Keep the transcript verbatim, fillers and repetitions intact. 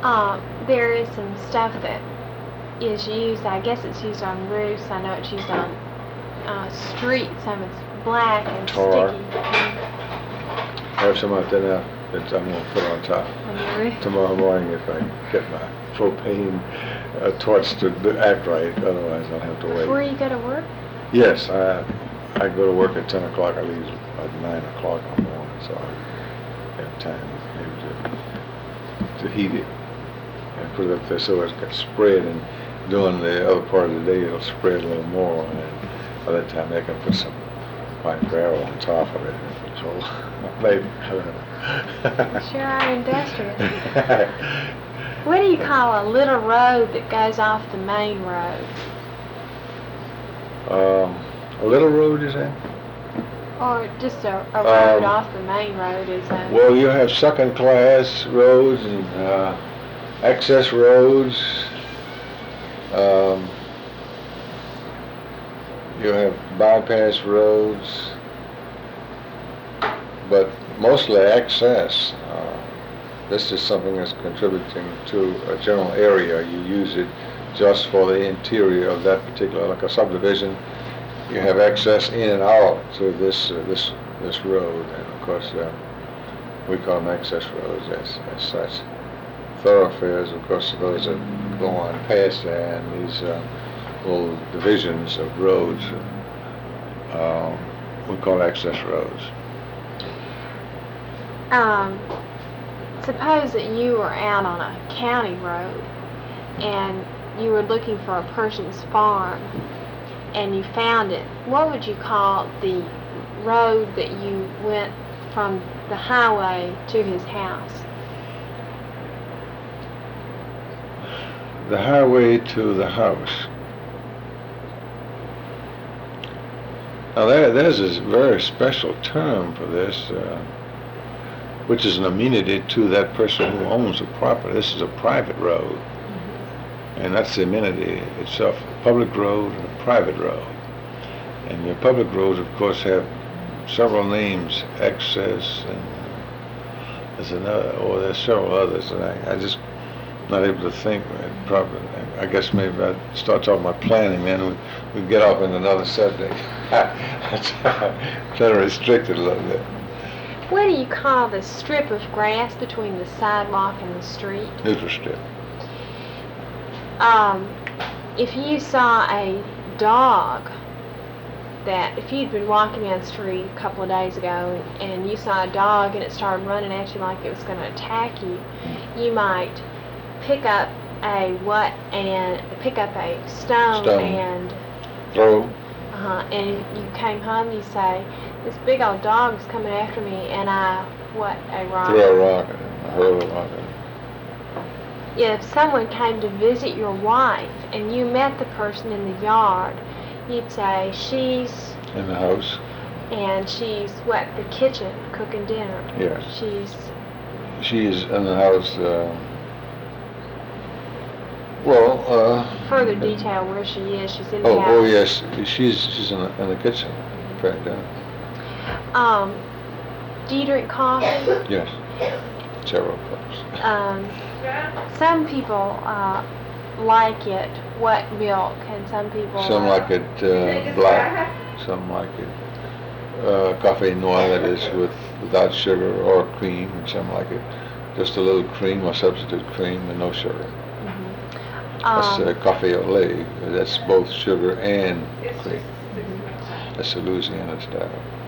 Um, there is some stuff that is used, I guess it's used on roofs, I know it's used on uh, streets, some it's black and Tar. sticky. I have some out there now that I'm going to put on top On your roof? tomorrow morning if I get my propane uh, torch to do- act right, otherwise I'll have to wait. Before you go to work? Yes, I I go to work at ten o'clock, I leave at nine o'clock in the morning, so I have time maybe to, to heat it and put it up there so it can spread, and during the other part of the day it'll spread a little more, and by that time they can put some white barrel on top of it. So maybe. Sure are industrious. What do you call a little road that goes off the main road? Um, a little road, you say? Or just a, a road Um, off the main road is a... Well, you have second class roads and uh, access roads. Um, you have bypass roads, but mostly access. Uh, this is something that's contributing to a general area. You use it just for the interior of that particular, like a subdivision. You have access in and out to this uh, this this road, and of course uh, we call them access roads as, as such. Thoroughfares, of course, are those that go on past there, and these uh, little divisions of roads uh, we call access roads. Um, suppose that you were out on a county road and you were looking for a person's farm and you found it. What would you call the road that you went from the highway to his house? The highway to the house. Now there, there's a very special term for this, uh, which is an amenity to that person who owns the property. This is a private road, and that's the amenity itself, a public road and a private road. And your public roads, of course, have several names, access, and uh, there's another, or there's several others, and I, I just not able to think. Probably, I guess maybe I'd start talking about planning, then we we get off into another subject. That's kind of restricted a little bit. What do you call the strip of grass between the sidewalk and the street? Neutral strip. Um, if you saw a dog that, if you'd been walking down the street a couple of days ago and you saw a dog and it started running at you like it was going to attack you, you might pick up a what and pick up a stone, Stone. and Throw. uh-huh, and you came home, you say, this big old dog's coming after me, and I what a rock. Throw a rock at him, hurl a rock at him. If someone came to visit your wife and you met the person in the yard, you'd say she's In the house. and she's what, the kitchen cooking dinner. Yes. She's She's in the house. Uh, well. Uh, further detail where she is. She's in the oh, house. oh yes, she's she's in the, in the kitchen, preparing dinner. Um, do you drink coffee? Yes, several cups. Um, some people uh, like it wet milk, and some people Some like it uh, black, some like it uh, coffee noir, that is with without sugar or cream, and some like it just a little cream or substitute cream and no sugar. That's um, uh, coffee au lait. That's both sugar and cream. That's the Louisiana style.